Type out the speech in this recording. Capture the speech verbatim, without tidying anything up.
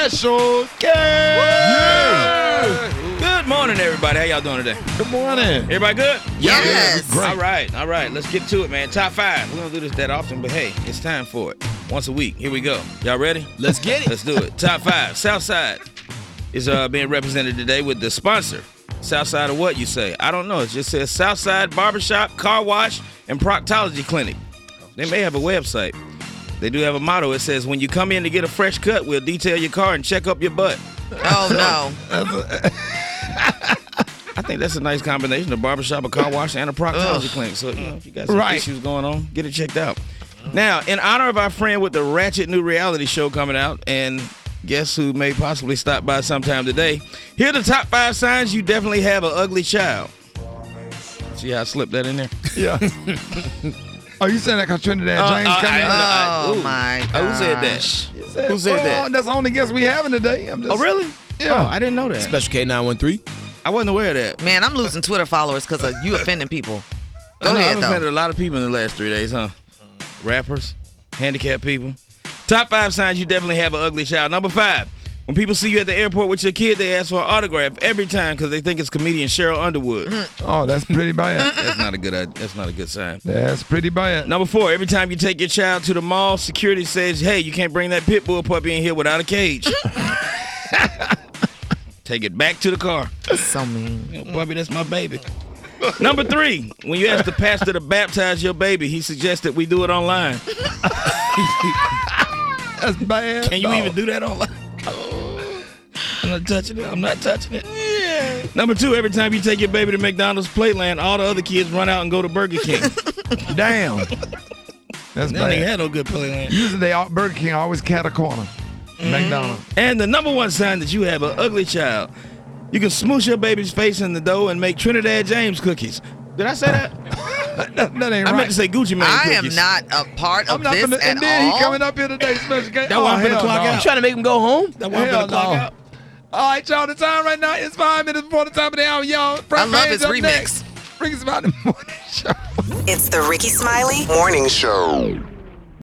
Special K. Yeah. Good morning, everybody. How y'all doing today? Good morning. Everybody good? Yes. Great. All right, all right. Let's get to it, man. Top five. We don't do this that often, but hey, it's time for it. Once a week. Here we go. Y'all ready? Let's get it. Let's do it. Top five. Southside is uh, being represented today with the sponsor. Southside of what, you say? I don't know. It just says Southside Barbershop, Car Wash, and Proctology Clinic. They may have a website. They do have a motto. It says, when you come in to get a fresh cut, we'll detail your car and check up your butt. Oh, no. I think that's a nice combination, a barbershop, a car wash, and a proctology clinic. So, you know, if you got some Right. issues going on, get it checked out. Now, in honor of our friend with the ratchet new reality show coming out, and guess who may possibly stop by sometime today, here are the top five signs you definitely have an ugly child. See how I slipped that in there? Yeah. Oh, you saying that because Trinidad Uh, James uh, coming in? I- Oh, Ooh. my Uh, Who said gosh. that? Who said well, that? That's the only guess we having today. I'm just, Oh, really? Yeah. Oh, I didn't know that. Special K nine one three. I wasn't aware of that. Man, I'm losing Twitter followers because of you offending people. Go I know, ahead, I've though. offended a lot of people in the last three days, huh? Rappers, handicapped people. Top five signs you definitely have an ugly child. Number five, when people see you at the airport with your kid, they ask for an autograph every time because they think it's comedian Cheryl Underwood. Oh, that's pretty bad. That's not a good. uh, That's not a good sign. That's pretty bad. Number four, every time you take your child to the mall, security says, "Hey, you can't bring that pit bull puppy in here without a cage." Take it back to the car. So mean. You know, puppy, that's my baby. Number three, when you ask the pastor to baptize your baby, he suggests that we do it online. That's bad. Can you dog. even do that online? I'm not touching it. I'm not touching it. Yeah. Number two, every time you take your baby to McDonald's Playland, all the other kids run out and go to Burger King. Damn. That's They don't even bad. have no good Playland. Usually they all, Burger King always cat a corner. McDonald's. And the number one sign that you have an ugly child, you can smoosh your baby's face in the dough and make Trinidad James cookies. Did I say that? that, that ain't I right. meant to say Gucci Mane I am cookies. not a part I'm of not this finna, at and then all. he coming up here today, Special K. That's why I'm oh, finna hell clock no. out. Trying to make him go home. That's why I'm Hell gonna clock no. out. All right, y'all. The time right now is five minutes before the top of the hour, y'all. I love his up remix. Next. Bring us about the morning show. It's the Ricky Smiley Morning Show.